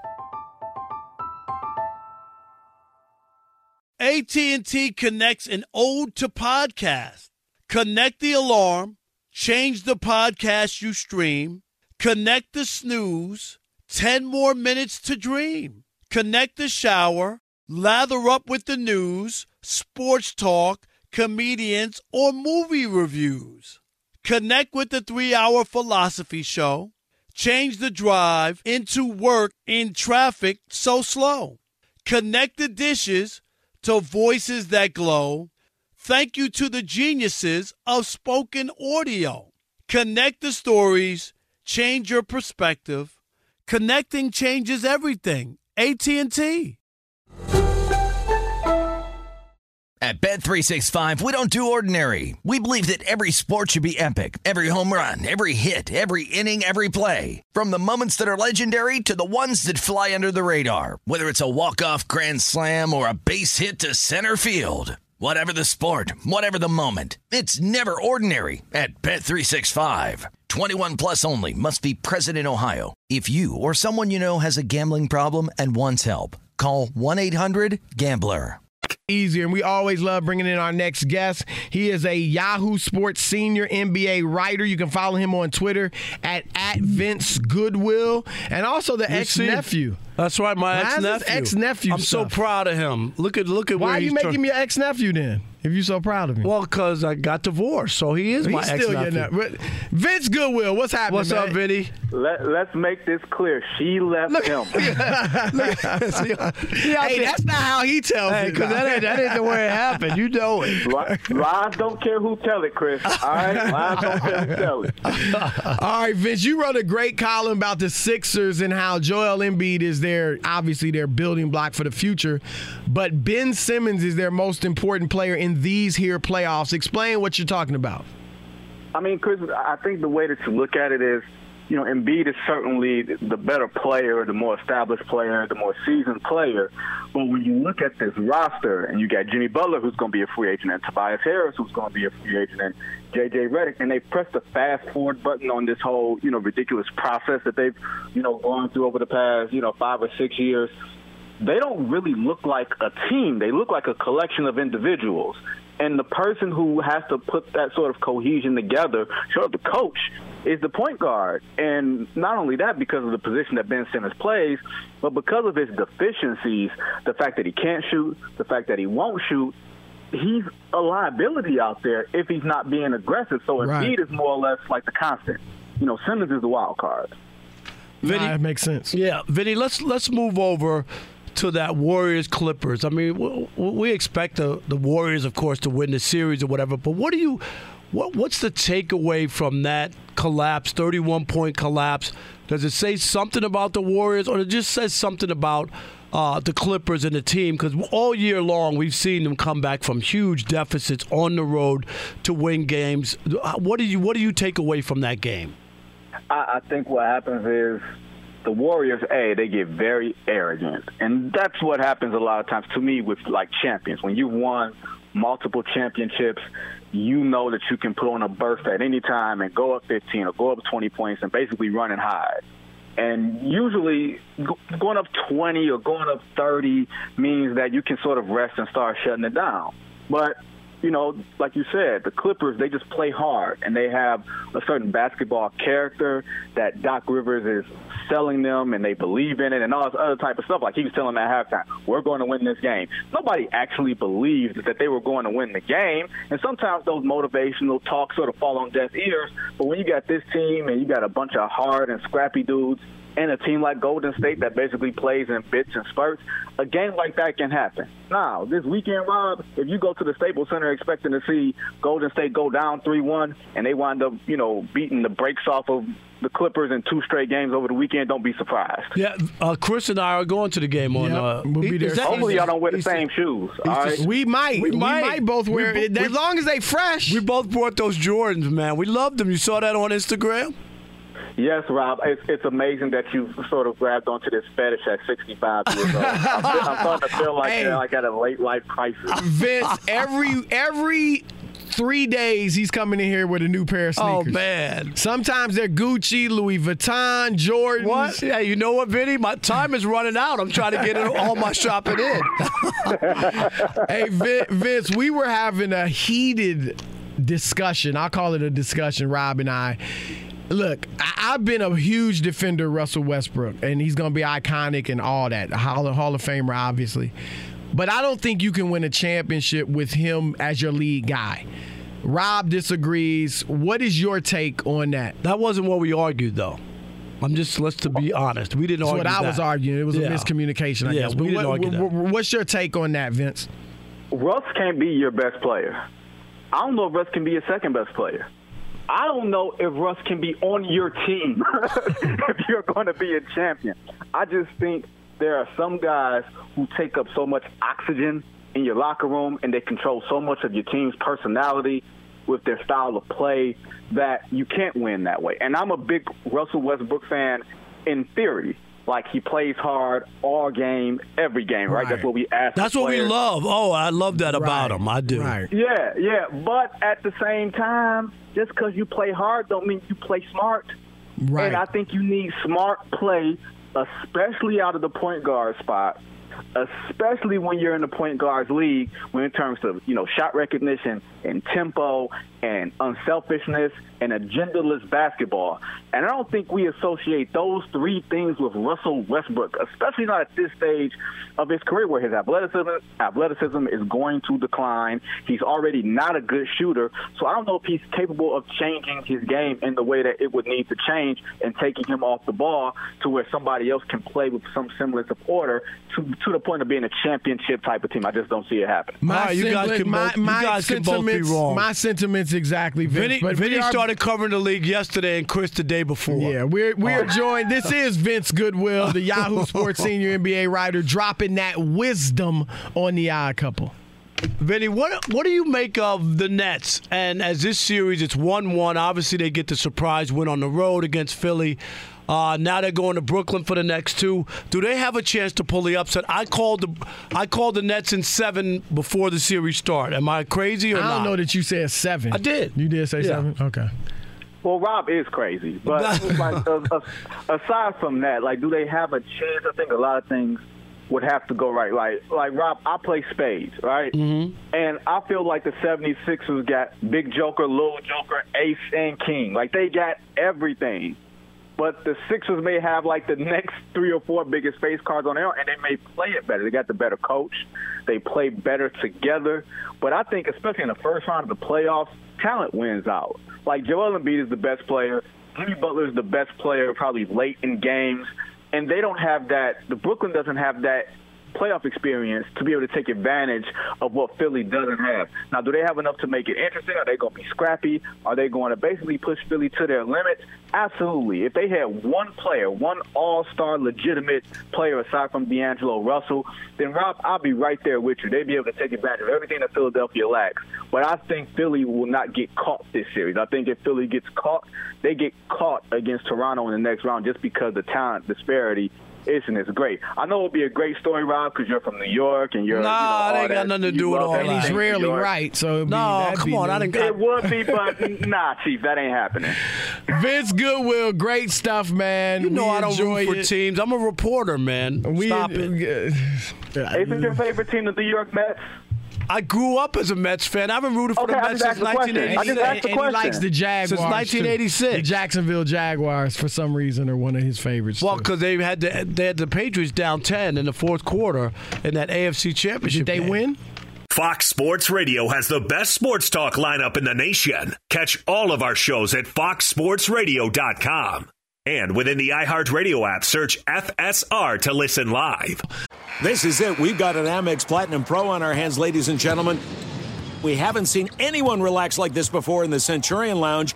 AT&T connects an ode to podcast. Connect the alarm, change the podcast you stream, connect the snooze, 10 more minutes to dream. Connect the shower, lather up with the news, sports talk, comedians, or movie reviews. Connect with the 3-hour philosophy show. Change the drive into work in traffic so slow. Connect the dishes to voices that glow. Thank you to the geniuses of spoken audio. Connect the stories, change your perspective. Connecting changes everything. AT&T. At Bet365, we don't do ordinary. We believe that every sport should be epic. Every home run, every hit, every inning, every play. From the moments that are legendary to the ones that fly under the radar. Whether it's a walk-off grand slam or a base hit to center field. Whatever the sport, whatever the moment. It's never ordinary at Bet365. 21 plus only. Must be present in Ohio. If you or someone you know has a gambling problem and wants help, call 1-800-GAMBLER. Easier, and we always love bringing in our next guest. He is a Yahoo Sports senior NBA writer. You can follow him on Twitter at Vince Goodwill, and also the ex-nephew. That's right, my ex-nephew. I'm so proud of him. Look at why where are you making me your ex-nephew then? If you're so proud of him. Well, because I got divorced, so he is my ex-nephew. Vince Goodwill, what's happening, What's up, Vinny? Let's make this clear. She left him. Hey, that's not how he tells it. Because that ain't the way it happened. You know it. Lies don't care who tell it, Chris. All right? Lies don't care who tell it. All right, Vince, you wrote a great column about the Sixers and how Joel Embiid is obviously their building block for the future, but Ben Simmons is their most important player in these here playoffs. Explain what you're talking about. I mean, Chris, I think the way that you look at it is, you know, Embiid is certainly the better player, the more established player, the more seasoned player. But when you look at this roster, and you got Jimmy Butler, who's going to be a free agent, and Tobias Harris, who's going to be a free agent, and J.J. Redick, and they pressed the fast-forward button on this whole, you know, ridiculous process that they've, you know, gone through over the past, 5 or 6 years. They don't really look like a team. They look like a collection of individuals. And the person who has to put that sort of cohesion together, the coach, is the point guard. And not only that, because of the position that Ben Simmons plays, but because of his deficiencies, the fact that he can't shoot, the fact that he won't shoot, he's a liability out there if he's not being aggressive. So Embiid is more or less like the constant. You know, Simmons is the wild card. Vinny, that makes sense. Yeah, Vinny, let's move over to that Warriors-Clippers. I mean, we expect the Warriors, of course, to win the series or whatever, but what's the takeaway from that collapse, 31-point collapse? Does it say something about the Warriors, or it just says something about the Clippers and the team? Because all year long we've seen them come back from huge deficits on the road to win games. What do you take away from that game? I think what happens is the Warriors, they get very arrogant. And that's what happens a lot of times to me with, like, champions. When you've won multiple championships, you know that you can put on a burst at any time and go up 15 or go up 20 points and basically run and hide. And usually going up 20 or going up 30 means that you can sort of rest and start shutting it down. But, you know, like you said, the Clippers, they just play hard, and they have a certain basketball character that Doc Rivers is selling them, and they believe in it and all this other type of stuff. Like he was telling them at halftime, we're going to win this game. Nobody actually believed that they were going to win the game, and sometimes those motivational talks sort of fall on deaf ears. But when you got this team and you got a bunch of hard and scrappy dudes and a team like Golden State that basically plays in bits and spurts, a game like that can happen. Now, this weekend, Rob, if you go to the Staples Center expecting to see Golden State go down 3-1 and they wind up, you know, beating the brakes off of the Clippers in 2 straight games over the weekend, don't be surprised. Yeah, Chris and I are going to the game on. We'll be there. Hopefully y'all don't wear the same shoes. All right? We might both wear it. As long as they fresh. We both bought those Jordans, man. We loved them. You saw that on Instagram? Yes, Rob. It's amazing that you sort of grabbed onto this fetish at 65 years old. I'm starting to feel like like at a late life crisis. Vince, every 3 days he's coming in here with a new pair of sneakers. Oh, man. Sometimes they're Gucci, Louis Vuitton, Jordans. What? Yeah, you know what, Vinny? My time is running out. I'm trying to get all my shopping in. Hey, Vince, we were having a heated discussion. I'll call it a discussion, Rob and I. Look, I've been a huge defender of Russell Westbrook, and he's going to be iconic and all that. Hall of Famer, obviously. But I don't think you can win a championship with him as your lead guy. Rob disagrees. What is your take on that? That wasn't what we argued, though. Let's be honest. We didn't argue that. That's what I was arguing. It was a miscommunication, I guess. But we didn't argue that. What's your take on that, Vince? Russ can't be your best player. I don't know if Russ can be your second best player. I don't know if Russ can be on your team if you're going to be a champion. I just think there are some guys who take up so much oxygen in your locker room and they control so much of your team's personality with their style of play that you can't win that way. And I'm a big Russell Westbrook fan in theory. Like, he plays hard all game, every game, right? That's what we ask. That's what we love. Oh, I love that about him. I do. Right. Yeah. But at the same time, just because you play hard don't mean you play smart. Right. And I think you need smart play, especially out of the point guard spot, especially when you're in the point guards league, when in terms of, you know, shot recognition and tempo and unselfishness and agendaless basketball. And I don't think we associate those 3 things with Russell Westbrook, especially not at this stage of his career where his athleticism is going to decline. He's already not a good shooter. So I don't know if he's capable of changing his game in the way that it would need to change and taking him off the ball to where somebody else can play with some semblance of order to the point of being a championship type of team. I just don't see it happen. You guys can both be wrong. My sentiments exactly, Vince. Vinny started covering the league yesterday and Chris the day before. Yeah, we're joined. This is Vince Goodwill, the Yahoo Sports senior NBA writer, dropping that wisdom on the Odd Couple. Vinny, what do you make of the Nets? And as this series, it's 1-1. Obviously, they get the surprise win on the road against Philly. Now they're going to Brooklyn for the next 2. Do they have a chance to pull the upset? I called the Nets in 7 before the series start. Am I crazy or not? I don't know that you said 7. I did. You did say 7? Okay. Well, Rob is crazy, but like, aside from that, like, do they have a chance? I think a lot of things would have to go right. Like Rob, I play spades, right? Mm-hmm. And I feel like the 76ers got big joker, little joker, ace, and king. Like, they got everything. But the Sixers may have, like, the next 3 or 4 biggest face cards on their own, and they may play it better. They got the better coach. They play better together. But I think, especially in the first round of the playoffs, talent wins out. Like, Joel Embiid is the best player. Jimmy Butler is the best player probably late in games. And they don't have that. The Brooklyn doesn't have that playoff experience to be able to take advantage of what Philly doesn't have. Now, do they have enough to make it interesting? Are they going to be scrappy? Are they going to basically push Philly to their limits? Absolutely. If they had one player, one all-star legitimate player aside from D'Angelo Russell, then, Rob, I'll be right there with you. They'd be able to take advantage of everything that Philadelphia lacks. But I think Philly will not get caught this series. I think if Philly gets caught, they get caught against Toronto in the next round just because the talent disparity isn't as great. I know it would be a great story, Rob, because you're from New York and you're. It ain't got nothing to do with all that. And he's rarely right, so come on, I didn't. It would be, but nah, Chief, that ain't happening. Vince Goodwill, great stuff, man. You know I don't root for teams. I'm a reporter, man. Stop it. Isn't your favorite team the New York Mets? I grew up as a Mets fan. I haven't rooted for the Mets since 1986. And he likes the Jaguars since 1986. The Jacksonville Jaguars, for some reason, are one of his favorites. Well, because they had the Patriots down 10 in the fourth quarter in that AFC Championship game. Did they win? Fox Sports Radio has the best sports talk lineup in the nation. Catch all of our shows at foxsportsradio.com. And within the iHeartRadio app, search FSR to listen live. This is it. We've got an Amex Platinum Pro on our hands, ladies and gentlemen. We haven't seen anyone relax like this before in the Centurion Lounge.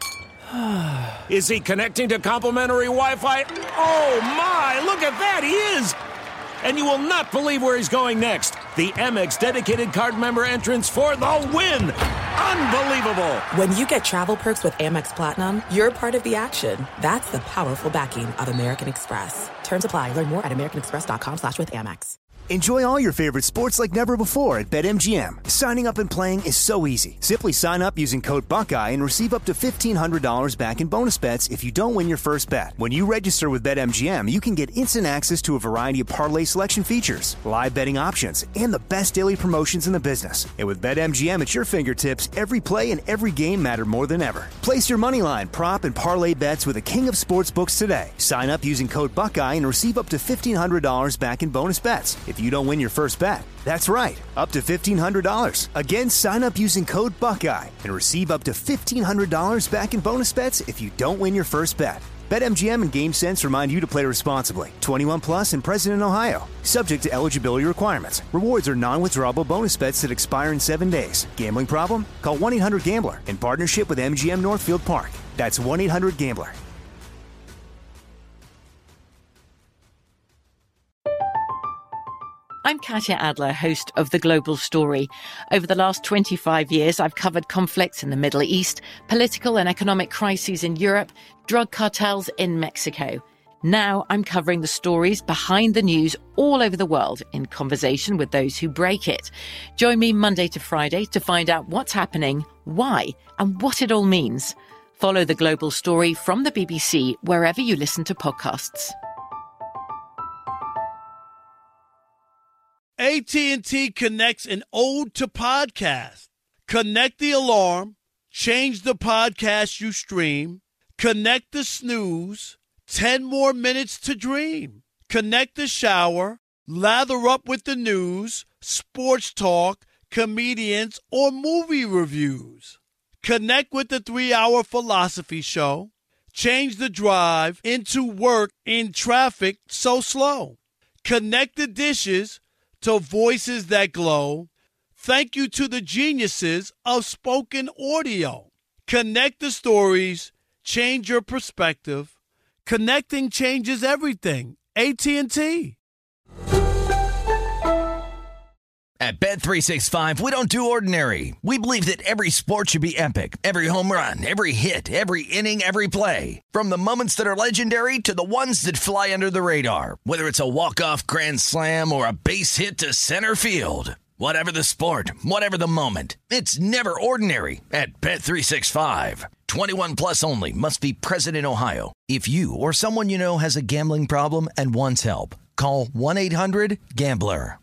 Is he connecting to complimentary Wi-Fi? Oh, my. Look at that. He is. And you will not believe where he's going next. The Amex dedicated card member entrance for the win. Unbelievable. When you get travel perks with Amex Platinum, you're part of the action. That's the powerful backing of American Express. Terms apply. Learn more at americanexpress.com/withAmex. Enjoy all your favorite sports like never before at BetMGM. Signing up and playing is so easy. Simply sign up using code Buckeye and receive up to $1,500 back in bonus bets if you don't win your first bet. When you register with BetMGM, you can get instant access to a variety of parlay selection features, live betting options, and the best daily promotions in the business. And with BetMGM at your fingertips, every play and every game matter more than ever. Place your moneyline, prop, and parlay bets with the king of sportsbooks today. Sign up using code Buckeye and receive up to $1,500 back in bonus bets if you don't win your first bet. That's right, up to $1,500. Again, sign up using code Buckeye and receive up to $1,500 back in bonus bets if you don't win your first bet. BetMGM and GameSense remind you to play responsibly. 21 plus and present in Ohio. Subject to eligibility requirements. Rewards are non-withdrawable bonus bets that expire in 7 days. Gambling problem? Call 1-800-GAMBLER in partnership with MGM Northfield Park. That's 1-800-GAMBLER. I'm Katya Adler, host of The Global Story. Over the last 25 years, I've covered conflicts in the Middle East, political and economic crises in Europe, drug cartels in Mexico. Now I'm covering the stories behind the news all over the world in conversation with those who break it. Join me Monday to Friday to find out what's happening, why, and what it all means. Follow The Global Story from the BBC wherever you listen to podcasts. AT&T connects an ode to podcast. Connect the alarm, change the podcast you stream, connect the snooze, 10 more minutes to dream. Connect the shower, lather up with the news, sports talk, comedians, or movie reviews. Connect with the 3-hour philosophy show. Change the drive into work in traffic so slow. Connect the dishes to voices that glow. Thank you to the geniuses of spoken audio. Connect the stories, change your perspective. Connecting changes everything. AT&T. At Bet365, we don't do ordinary. We believe that every sport should be epic. Every home run, every hit, every inning, every play. From the moments that are legendary to the ones that fly under the radar. Whether it's a walk-off grand slam or a base hit to center field. Whatever the sport, whatever the moment. It's never ordinary at Bet365. 21 plus only. Must be present in Ohio. If you or someone you know has a gambling problem and wants help, call 1-800-GAMBLER.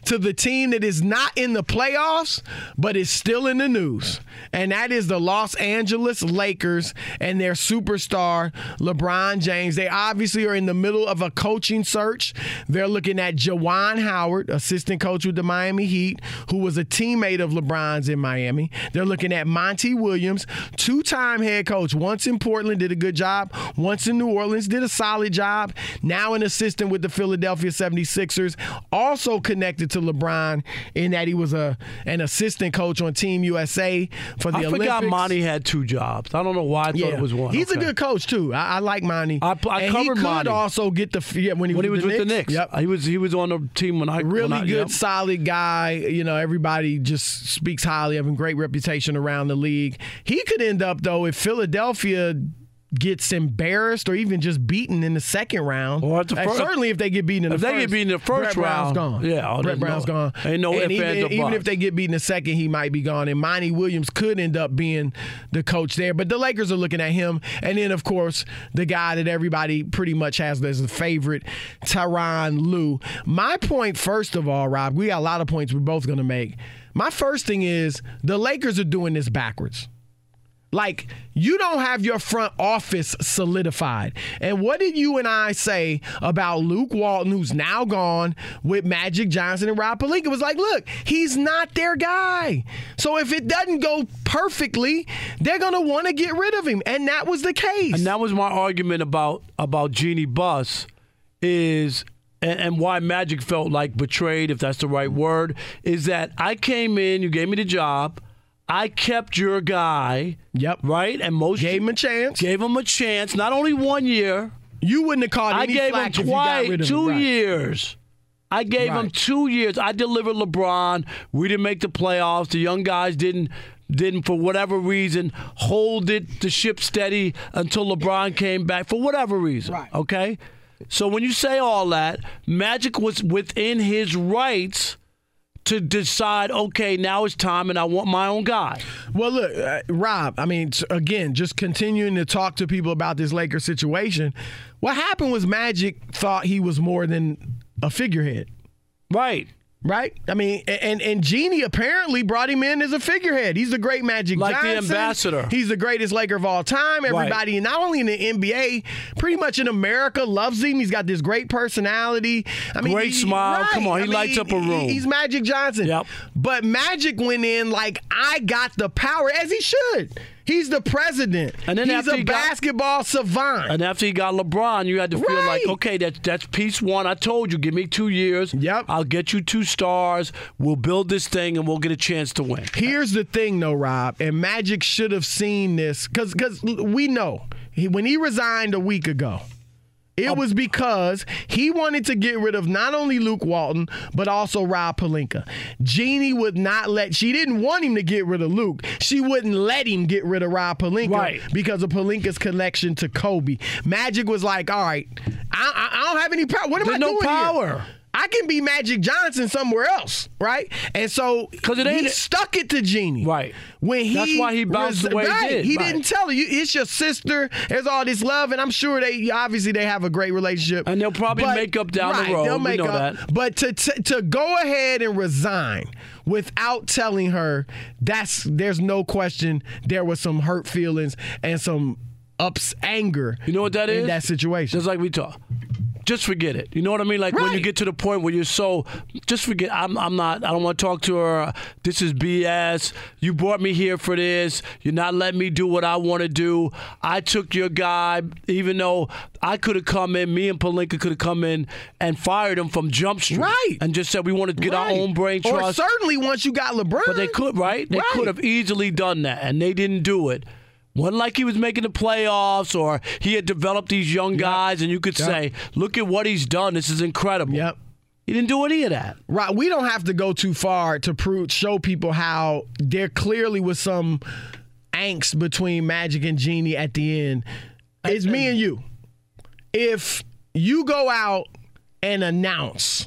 to the team that is not in the playoffs, but is still in the news. And that is the Los Angeles Lakers and their superstar, LeBron James. They obviously are in the middle of a coaching search. They're looking at Juwan Howard, assistant coach with the Miami Heat, who was a teammate of LeBron's in Miami. They're looking at Monty Williams, two-time head coach. Once in Portland, did a good job. Once in New Orleans, did a solid job. Now an assistant with the Philadelphia 76ers, also connected to LeBron in that he was an assistant coach on Team USA for the Olympics. I forgot Monty had two jobs. I don't know why I thought it was one. He's a good coach, too. I like Monty. I covered Monty. He could also get when he was with the Knicks. Yep. He was on the team when I good, solid guy. You know, everybody just speaks highly of him. Great reputation around the league. He could end up, though, if Philadelphia gets embarrassed or even just beaten in the second round. Certainly if they get beaten in the first round, Brett Brown's gone. Yeah, Brett Brown's gone. Ain't no ifs, ands, or buts. Even if they get beaten in the second, he might be gone. And Monty Williams could end up being the coach there. But the Lakers are looking at him. And then, of course, the guy that everybody pretty much has as a favorite, Tyronn Lue. My point, first of all, Rob, we got a lot of points we're both going to make. My first thing is the Lakers are doing this backwards. Like, you don't have your front office solidified. And what did you and I say about Luke Walton, who's now gone with Magic Johnson and Rob Pelinka? It was like, look, he's not their guy. So if it doesn't go perfectly, they're going to want to get rid of him. And that was the case. And that was my argument about Jeannie Buss is – and why Magic felt like betrayed, if that's the right word, is that I came in, you gave me the job, I kept your guy. Yep. Right? And gave him a chance. Gave him a chance. Not only 1 year. You wouldn't have caught any flack if you got rid of him. 2 years. I gave him 2 years. I delivered LeBron. We didn't make the playoffs. The young guys didn't for whatever reason hold the ship steady until LeBron came back for whatever reason. Right. Okay? So when you say all that, Magic was within his rights to decide, okay, now it's time and I want my own guy. Well, look, Rob, I mean, again, just continuing to talk to people about this Lakers situation, what happened was Magic thought he was more than a figurehead. Right. Right? I mean, and Jeannie apparently brought him in as a figurehead. He's the great Magic Johnson. Like the ambassador. He's the greatest Laker of all time. Everybody, not only in the NBA, pretty much in America, loves him. He's got this great personality. I mean, great smile. Right. Come on, he lights up a room. He's Magic Johnson. Yep. But Magic went in like, I got the power, as he should. He's the president. And then he's a basketball savant. And after he got LeBron, you had to feel like, okay, that's piece one. I told you, give me 2 years. Yep. I'll get you 2 stars. We'll build this thing, and we'll get a chance to win. Here's the thing, though, Rob, and Magic should have seen this, because we know, when he resigned a week ago, it was because he wanted to get rid of not only Luke Walton, but also Rob Pelinka. Jeannie would not she didn't want him to get rid of Luke. She wouldn't let him get rid of Rob Pelinka because of Pelinka's connection to Kobe. Magic was like, all right, I don't have any power. What am I doing here? I can be Magic Johnson somewhere else, right? And so he stuck it to Jeannie. Right. That's why he bounced the way he did. He didn't tell her. It's your sister. There's all this love, and I'm sure they have a great relationship. And they'll probably make up down the road. They'll make up. That. But to go ahead and resign without telling her, there's no question there was some hurt feelings and some anger. You know what that is? In that situation. Just like we talk. Just forget it. You know what I mean? Like when you get to the point where you're just forget. I don't want to talk to her. This is BS. You brought me here for this. You're not letting me do what I want to do. I took your guy, even though I could have come in, me and Pelinka could have come in and fired him from Jump Street. Right. And just said we want to get our own brain trust. Or certainly once you got LeBron. But they could, right? They could have easily done that, and they didn't do it. Wasn't like he was making the playoffs or he had developed these young guys and you could say, look at what he's done. This is incredible. Yep. He didn't do any of that. Right. We don't have to go too far to show people how there clearly was some angst between Magic and Jeannie at the end. It's me and you. If you go out and announce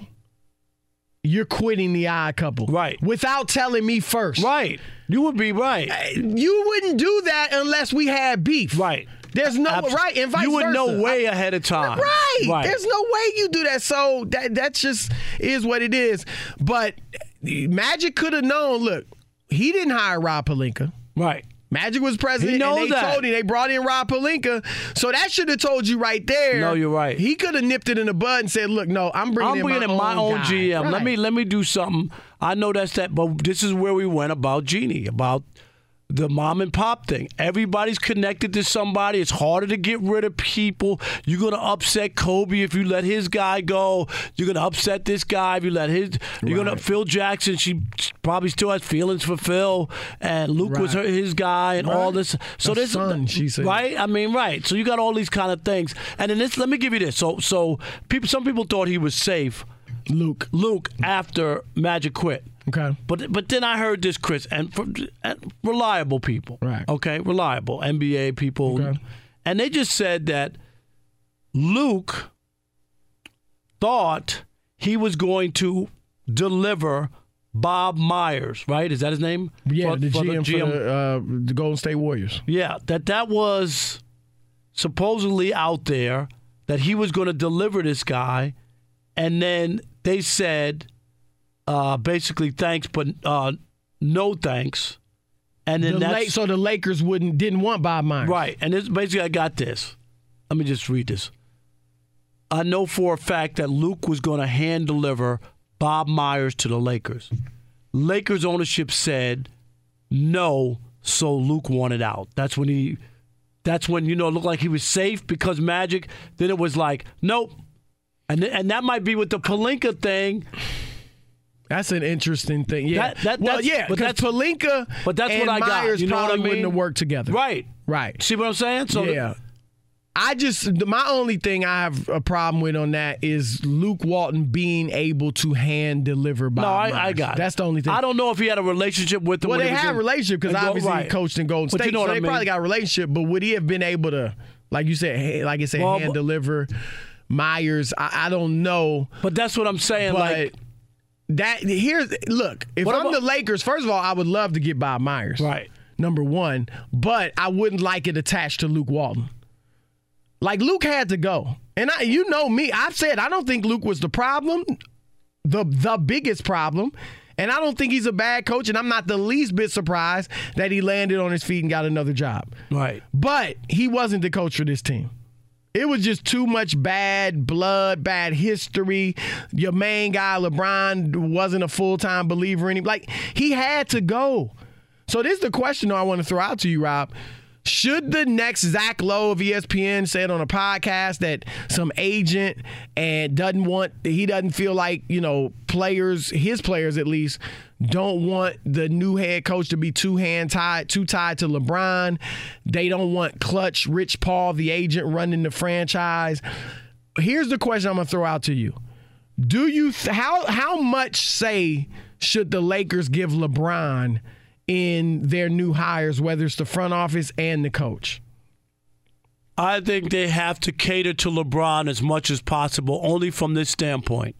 you're quitting the Odd Couple. Right. Without telling me first. Right. You would be right. You wouldn't do that unless we had beef. Right. There's no right, and vice versa. You would know way ahead of time. Right. There's no way you do that. So that just is what it is. But Magic could have known. Look, he didn't hire Rob Pelinka. Right. Magic was president, and they brought in Rob Pelinka. So that should have told you right there. No, you're right. He could have nipped it in the bud and said, "Look, no, I'm bringing in my own GM. Right. Let me do something. I know that's that, but this is where we went about Jeannie, about the mom and pop thing. Everybody's connected to somebody. It's harder to get rid of people. You're going to upset Kobe if you let his guy go. You're going to upset this guy if you let his. You're going to Phil Jackson. She probably still has feelings for Phil, and Luke was his guy, and all this. So this, she said. Right? I mean, right. So you got all these kind of things, and then this. Let me give you this. So some people thought he was safe. Luke after Magic quit. Okay. But then I heard this, Chris, and reliable people. Right. Okay, reliable NBA people. Okay. And they just said that Luke thought he was going to deliver Bob Myers, right? Is that his name? Yeah, the GM for the Golden State Warriors. Yeah, that was supposedly out there that he was going to deliver this guy, and then they said basically thanks, but no thanks. And then so the Lakers didn't want Bob Myers, right? And this basically, I got this. Let me just read this. I know for a fact that Luke was going to hand deliver Bob Myers to the Lakers. Lakers ownership said no, so Luke wanted out. That's when it looked like he was safe because Magic. Then it was like nope, and that might be with the Pelinka thing. That's an interesting thing. Yeah. Because Pelinka and what I Myers got. You know probably what I mean? Wouldn't have worked together. Right. See what I'm saying? So yeah. My only thing I have a problem with on that is Luke Walton being able to hand deliver Bob Myers. I got it. That's the only thing. I don't know if he had a relationship with him. Well, they had a relationship because obviously he coached in Golden State, so they probably got a relationship. But would he have been able to, like you said, hand deliver Myers? I don't know. But that's what I'm saying. But if I'm the Lakers, first of all, I would love to get Bob Myers. Right. Number one. But I wouldn't like it attached to Luke Walton. Like, Luke had to go. And you know me, I've said I don't think Luke was the problem, the biggest problem. And I don't think he's a bad coach, and I'm not the least bit surprised that he landed on his feet and got another job. Right. But he wasn't the coach for this team. It was just too much bad blood, bad history. Your main guy, LeBron, wasn't a full-time believer in him. Like, he had to go. So this is the question I want to throw out to you, Rob. Should the next Zach Lowe of ESPN said on a podcast that some agent and he doesn't feel like, his players at least, don't want the new head coach to be too tied to LeBron. They don't want Clutch, Rich Paul, the agent, running the franchise. Here's the question I'm going to throw out to you. How much say should the Lakers give LeBron in their new hires, whether it's the front office and the coach? I think they have to cater to LeBron as much as possible, only from this standpoint.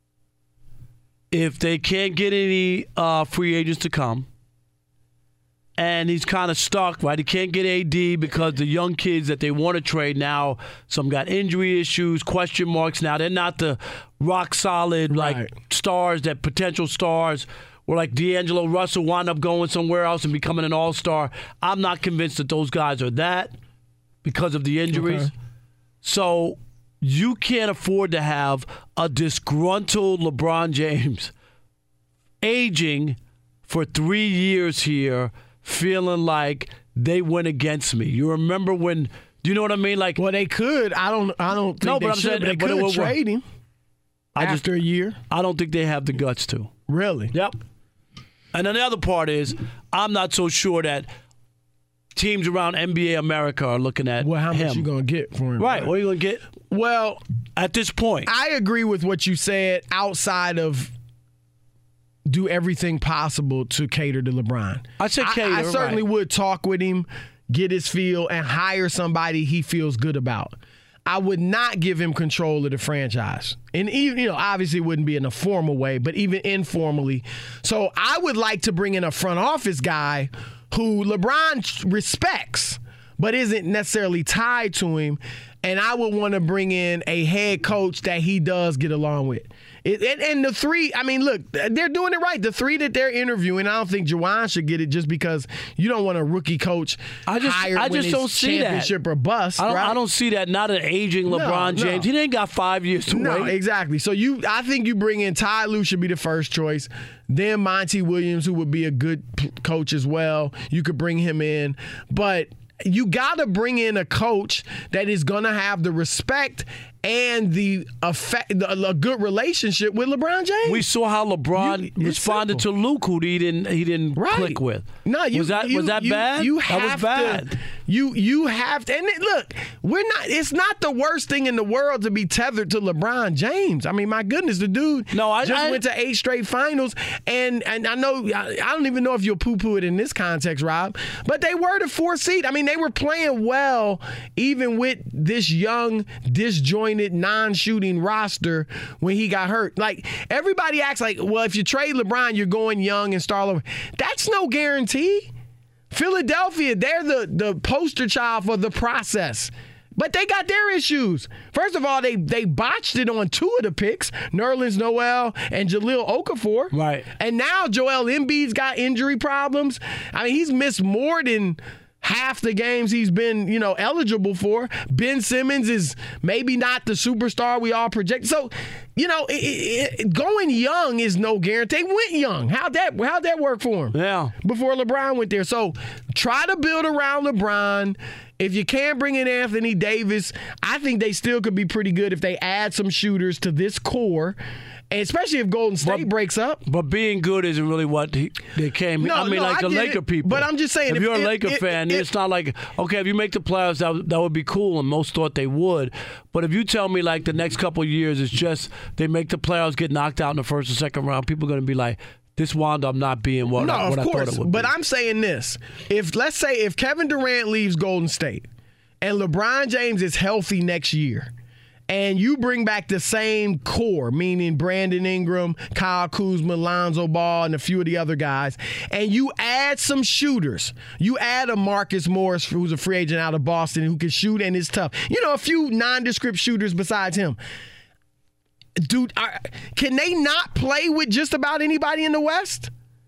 If they can't get any free agents to come, and he's kind of stuck, right? He can't get AD because the young kids that they want to trade now, some got injury issues, question marks now. They're not the rock-solid, stars, that potential stars, or like D'Angelo Russell wind up going somewhere else and becoming an all-star. I'm not convinced that those guys are that because of the injuries. Okay. So you can't afford to have a disgruntled LeBron James aging for 3 years here, feeling like they went against me. You remember when? Do you know what I mean? Like, well, they could. I don't think they should. They could trade him after a year. I don't think they have the guts to. Really? Yep. And then the other part is, I'm not so sure that teams around NBA America are looking at how much you going to get for him? Right. What are you going to get? Well, at this point, I agree with what you said outside of do everything possible to cater to LeBron. I said cater. I certainly would talk with him, get his feel, and hire somebody he feels good about. I would not give him control of the franchise. And even, obviously it wouldn't be in a formal way, but even informally. So I would like to bring in a front office guy who LeBron respects, but isn't necessarily tied to him. And I would want to bring in a head coach that he does get along with. And the three, I mean, look, they're doing it right. The three that they're interviewing, I don't think Juwan should get it just because you don't want a rookie coach hired when it's don't see championship that. or bust. I don't see that. Not an aging LeBron James. He ain't got 5 years to wait. No, exactly. So I think you bring in Ty Lue should be the first choice. Then Monty Williams, who would be a good coach as well. You could bring him in. But you got to bring in a coach that is going to have the respect and a good relationship with LeBron James. We saw how LeBron responded to Luke, who he didn't click with. No, was that bad? That was bad. You have to. And look, it's not the worst thing in the world to be tethered to LeBron James. I mean, my goodness, the dude went to 8 straight finals, and I know I don't even know if you'll poo-poo it in this context, Rob, but they were the 4th seed. I mean, they were playing well even with this young, disjointed, non-shooting roster when he got hurt. Like, everybody acts like, well, if you trade LeBron, you're going young and start over. That's no guarantee. Philadelphia, they're the poster child for the process. But they got their issues. First of all, they botched it on 2 of the picks, Nerlens Noel and Jahlil Okafor. Right. And now Joel Embiid's got injury problems. I mean, he's missed more than half the games he's been, eligible for. Ben Simmons is maybe not the superstar we all project. So, going young is no guarantee. They went young. How'd that work for him? Yeah. Before LeBron went there. So try to build around LeBron. If you can't bring in Anthony Davis, I think they still could be pretty good if they add some shooters to this core. And especially if Golden State breaks up. But being good isn't really what they came. The Laker people. But I'm just saying, if you're a Laker fan, it's not like, okay, if you make the playoffs, that would be cool, and most thought they would. But if you tell me like the next couple of years, it's just they make the playoffs, get knocked out in the first or second round, people are going to be like, this wound up not being what I thought it would be. But I'm saying this. Let's say if Kevin Durant leaves Golden State and LeBron James is healthy next year, and you bring back the same core, meaning Brandon Ingram, Kyle Kuzma, Lonzo Ball, and a few of the other guys, and you add some shooters. You add a Marcus Morris, who's a free agent out of Boston, who can shoot and is tough. A few nondescript shooters besides him. Dude, can they not play with just about anybody in the West?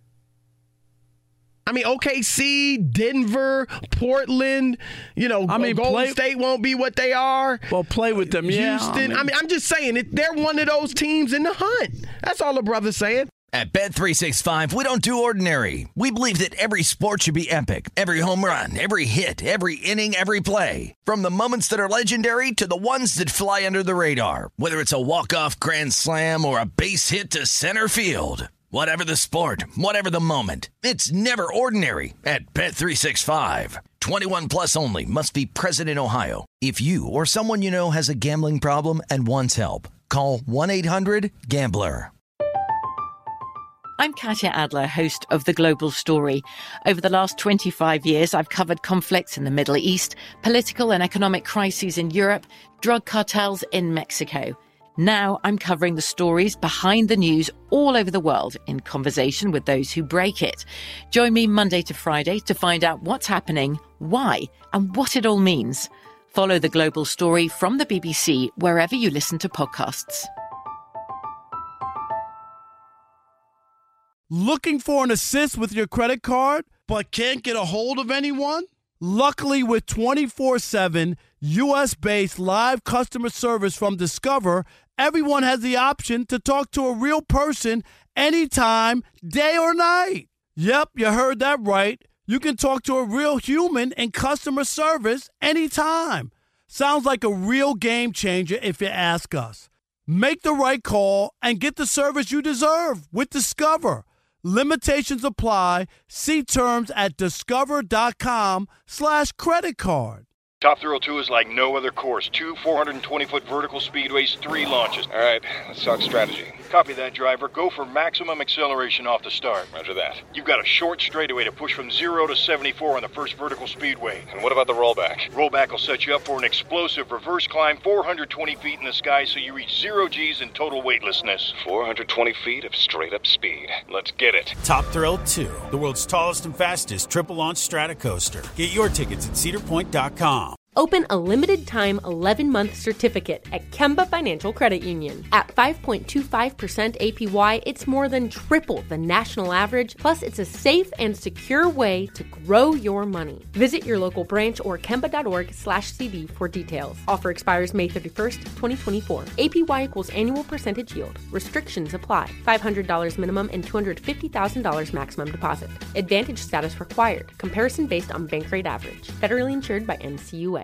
I mean, OKC, Denver, Portland, Golden State won't be what they are. Well, play with them, yeah. Houston. I mean, I'm just saying, they're one of those teams in the hunt. That's all the brother's saying. At Bet365, we don't do ordinary. We believe that every sport should be epic. Every home run, every hit, every inning, every play. From the moments that are legendary to the ones that fly under the radar. Whether it's a walk-off grand slam or a base hit to center field. Whatever the sport, whatever the moment, it's never ordinary at Bet365. 21 plus only. Must be present in Ohio. If you or someone you know has a gambling problem and wants help, call 1-800-GAMBLER. I'm Katya Adler, host of The Global Story. Over the last 25 years, I've covered conflicts in the Middle East, political and economic crises in Europe, drug cartels in Mexico. Now I'm covering the stories behind the news all over the world in conversation with those who break it. Join me Monday to Friday to find out what's happening, why, and what it all means. Follow The Global Story from the BBC wherever you listen to podcasts. Looking for an assist with your credit card, but can't get a hold of anyone? Luckily, with 24/7 U.S.-based live customer service from Discover, everyone has the option to talk to a real person anytime, day or night. Yep, you heard that right. You can talk to a real human in customer service anytime. Sounds like a real game changer if you ask us. Make the right call and get the service you deserve with Discover. Limitations apply. See terms at discover.com/credit card. Top Thrill 2 is like no other course. 2 420-foot vertical speedways, 3 launches. All right, let's talk strategy. Copy that, driver. Go for maximum acceleration off the start. Roger that. You've got a short straightaway to push from 0 to 74 on the first vertical speedway. And what about the rollback? Rollback will set you up for an explosive reverse climb 420 feet in the sky so you reach 0 G's in total weightlessness. 420 feet of straight-up speed. Let's get it. Top Thrill 2, the world's tallest and fastest triple-launch strata coaster. Get your tickets at cedarpoint.com. Open a limited-time 11-month certificate at Kemba Financial Credit Union. At 5.25% APY, it's more than triple the national average, plus it's a safe and secure way to grow your money. Visit your local branch or kemba.org/CD for details. Offer expires May 31st, 2024. APY equals annual percentage yield. Restrictions apply. $500 minimum and $250,000 maximum deposit. Advantage status required. Comparison based on bank rate average. Federally insured by NCUA.